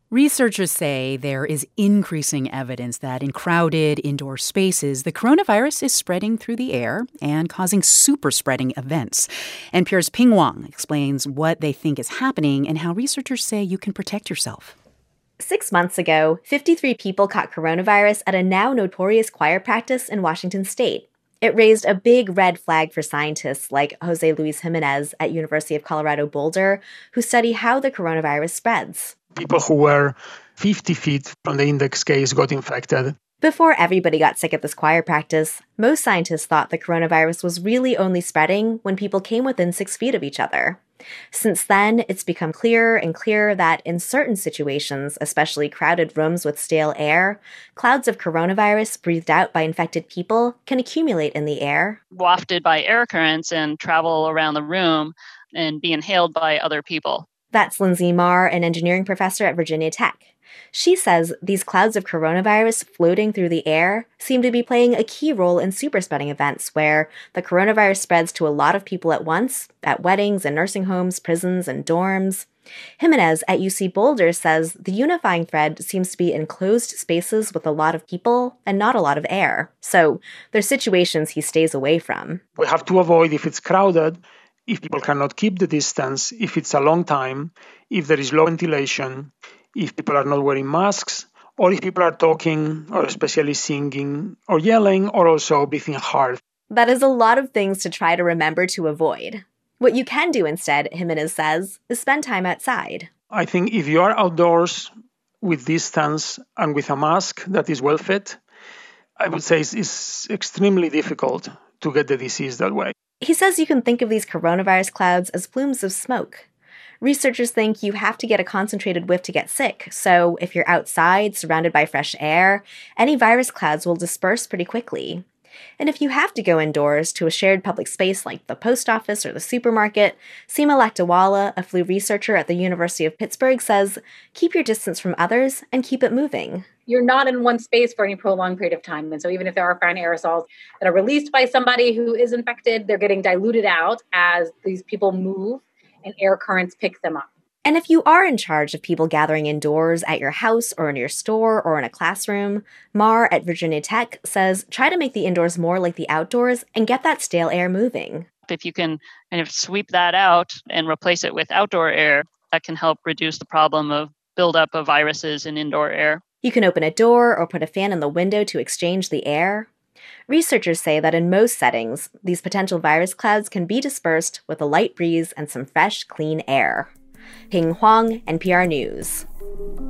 Researchers say there is increasing evidence that in crowded indoor spaces, the coronavirus is spreading through the air and causing super spreading events. NPR's Ping Wang explains what they think is happening and how researchers say you can protect yourself. 6 months ago, 53 people caught coronavirus at a now notorious choir practice in Washington state. It raised a big red flag for scientists like Jose Luis Jimenez at University of Colorado Boulder, who study how the coronavirus spreads. People who were 50 feet from the index case got infected. Before everybody got sick at this choir practice, most scientists thought the coronavirus was really only spreading when people came within 6 feet of each other. Since then, it's become clearer and clearer that in certain situations, especially crowded rooms with stale air, clouds of coronavirus breathed out by infected people can accumulate in the air. Wafted by air currents and travel around the room and be inhaled by other people. That's Lindsay Marr, an engineering professor at Virginia Tech. She says these clouds of coronavirus floating through the air seem to be playing a key role in superspreading events where the coronavirus spreads to a lot of people at once, at weddings and nursing homes, prisons, and dorms. Jimenez at UC Boulder says the unifying thread seems to be enclosed spaces with a lot of people and not a lot of air. So there's situations he stays away from. We have to avoid if it's crowded, if people cannot keep the distance, if it's a long time, if there is low ventilation, if people are not wearing masks, or if people are talking, or especially singing, or yelling, or also breathing hard. That is a lot of things to try to remember to avoid. What you can do instead, Jimenez says, is spend time outside. I think if you are outdoors with distance and with a mask that is well fit, I would say it's extremely difficult to get the disease that way. He says you can think of these coronavirus clouds as plumes of smoke. Researchers think you have to get a concentrated whiff to get sick, so if you're outside, surrounded by fresh air, any virus clouds will disperse pretty quickly. And if you have to go indoors to a shared public space like the post office or the supermarket, Seema Lakdawala, a flu researcher at the University of Pittsburgh, says keep your distance from others and keep it moving. You're not in one space for any prolonged period of time. And so even if there are fine aerosols that are released by somebody who is infected, they're getting diluted out as these people move and air currents pick them up. And if you are in charge of people gathering indoors at your house or in your store or in a classroom, Marr at Virginia Tech says try to make the indoors more like the outdoors and get that stale air moving. If you can kind of sweep that out and replace it with outdoor air, that can help reduce the problem of buildup of viruses in indoor air. You can open a door or put a fan in the window to exchange the air. Researchers say that in most settings, these potential virus clouds can be dispersed with a light breeze and some fresh, clean air. Ping Huang, NPR News.